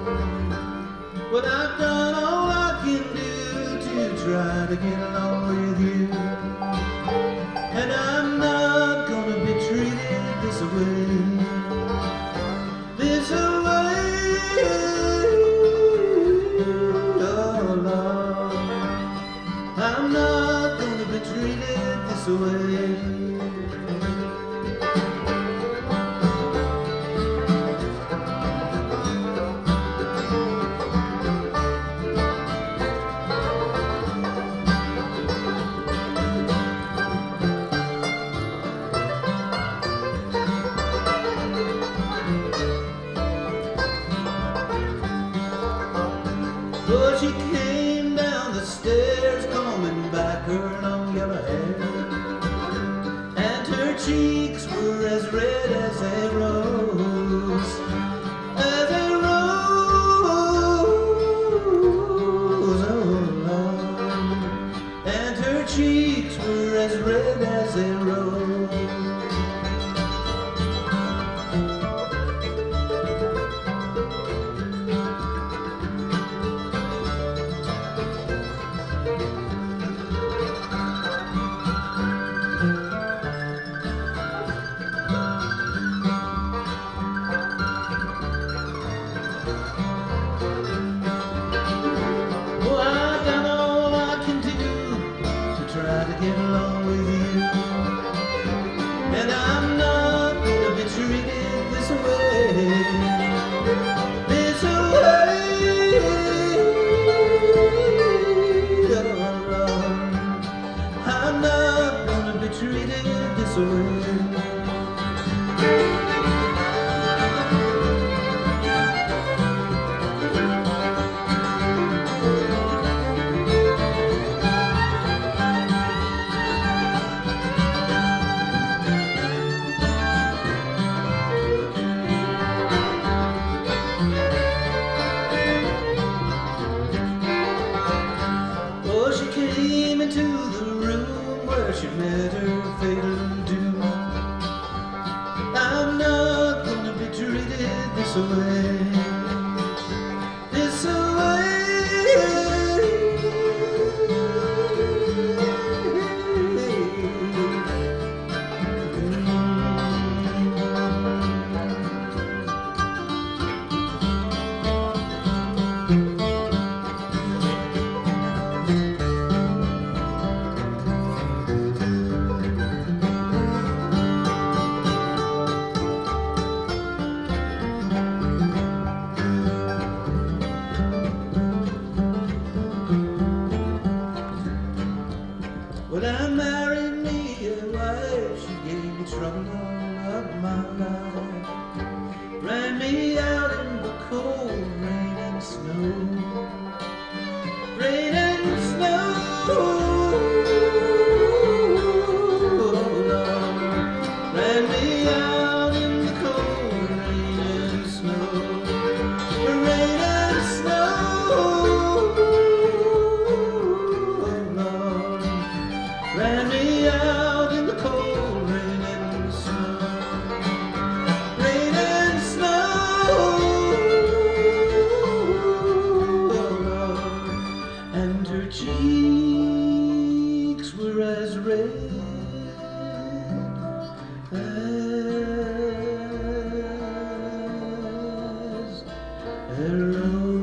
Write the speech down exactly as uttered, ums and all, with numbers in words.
Well, I've done all I can do to try to get along with you, and I'm not gonna be treated this way, this way, oh Lord, I'm not gonna be treated this way. Well, she came down the stairs, combing back her long yellow hair, and her cheeks were as red as a rose, as a rose, oh Lord, and her cheeks were as red as a rose. Try to get along with you, and I'm not gonna be treated this way, this way, oh Lord, I'm not gonna be treated this way. Came into the room where she met her fatal doom. I'm not gonna be treated this way, this way. When I married me a wife, she gave me trouble all of my life, ran me out in the cold rain and snow, rain and snow, oh Lord, ran me out in the cold rain and snow, rain and snow, oh Lord, ran me out in the cold rain and snow, rain and snow, oh Lord, and her cheeks were as red as a rose.